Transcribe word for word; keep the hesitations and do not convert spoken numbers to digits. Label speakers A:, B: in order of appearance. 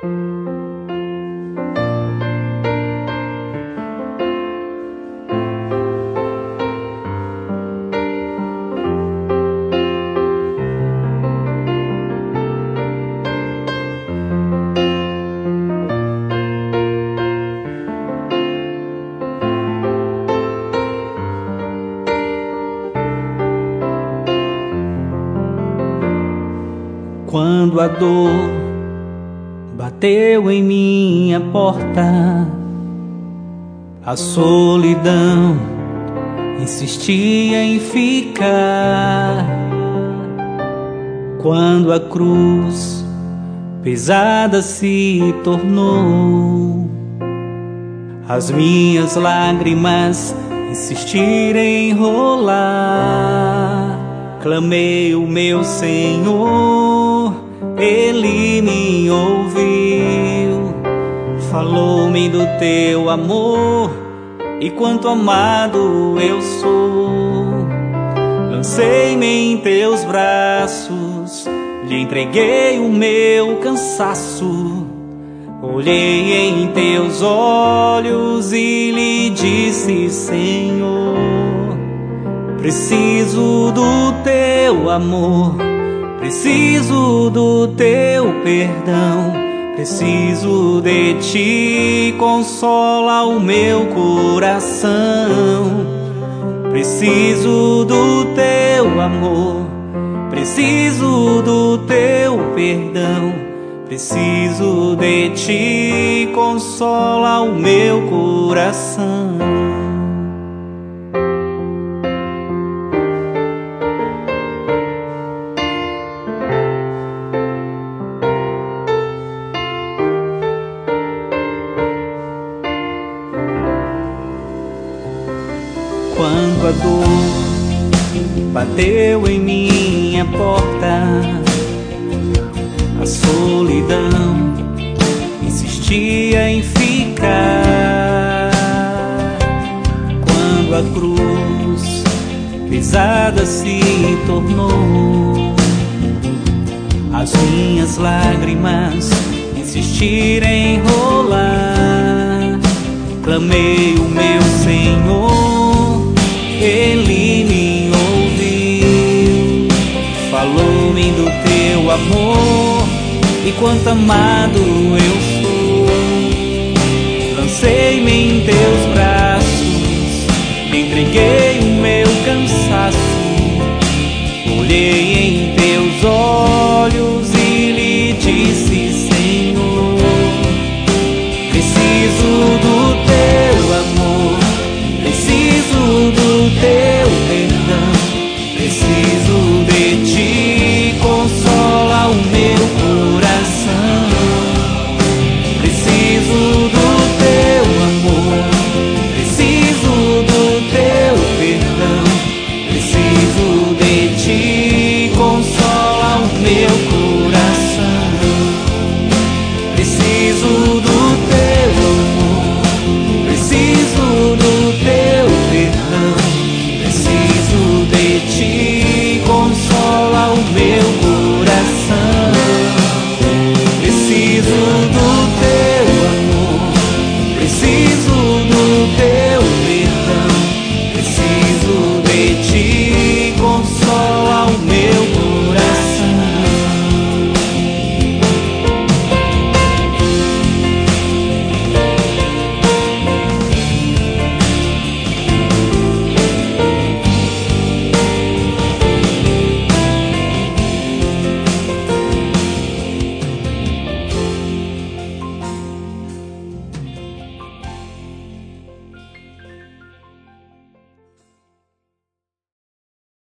A: Quando a dor bateu em minha porta, a solidão insistia em ficar. Quando a cruz pesada se tornou, as minhas lágrimas insistiram em rolar. Clamei o meu Senhor, Ele me ouviu, falou-me do teu amor e quanto amado eu sou. Lancei-me em teus braços, lhe entreguei o meu cansaço. Olhei em teus olhos e lhe disse: Senhor, preciso do teu amor, preciso do teu perdão, preciso de ti, consola o meu coração. Preciso do teu amor, preciso do teu perdão, preciso de ti, consola o meu coração. Quando a dor bateu em minha porta, a solidão insistia em ficar. Quando a cruz pesada se tornou, as minhas lágrimas insistiram em rolar. Clamei o meu Senhor, Ele me ouviu, falou-me do teu amor e quanto amado eu sou. Lancei-me em teus braços, lhe entreguei o meu cansaço. Olhei em teus olhos